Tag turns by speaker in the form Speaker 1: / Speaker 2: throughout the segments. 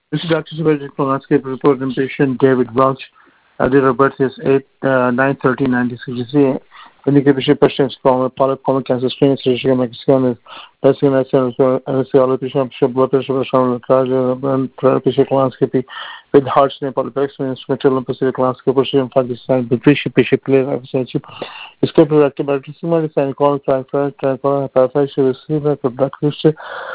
Speaker 1: This is Dr. Subhadeep Colonoscopy report on patient David Welch. Date of birth is 9/13/1963. Indicated patient patients polyp colon cancer screening surgery Mexican anesthesiology patient blood pressure and patient colonoscopy with heart snap polypexia instrumental Pacific colonoscopy patient Pakistan Patricia patient clear episode. Scope rectal bacteria sign colon factor hyperphagia receiver product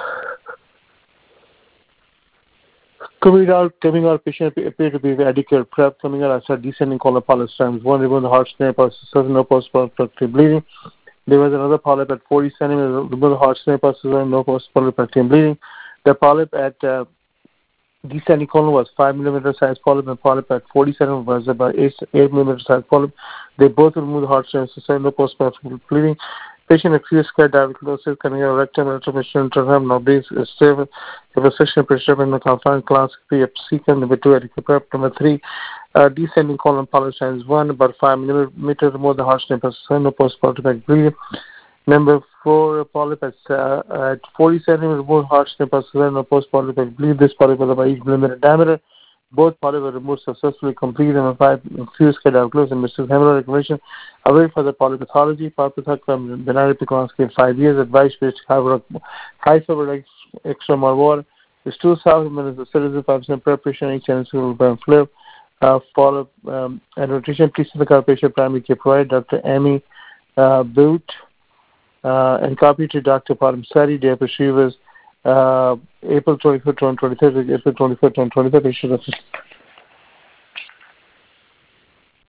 Speaker 1: coming out, patient appeared to be adequate prep. Coming out, I started descending colon polyps times one, removing the heart snare, no post-polypectic bleeding. There was another polyp at 40 centimeters, removed the heart snare, no post-polypectic bleeding. The polyp at descending colon was 5 millimeter size polyp, and polyp at 40 centimeters was about 8 millimeter size polyp. They both removed the heart snare, no post-polypectic bleeding. Patient acute scar diverticulosis coming out rectum, retromission, terram, nobis, stable, deposition, pressure in the confined colonoscopy, secant, number 2, adequate prep, number 3, descending colon polyp size 1, about 5 millimeter, more the heart snare, no post-polypectic bleeding. Number 4, polyp at 40 centimeters, more heart snare, no post-polypectic bleeding. This polyp was about 8 millimeter diameter. Both polyps were removed successfully, completed, and 5 infused cadaver and Mrs. Hemorrhoid recommendation. Away for the polypathology, from benign colonoscopy 5 years, advice which high fever, extra more water. The stool supplement is a citizen 5% preparation, each and will burn flip. Follow and nutrition, please see the patient primary care provider, Dr. Amy Boot, and copy to Dr. Padam Day of Shivas, April 24th, 2023, April 24th, 2023,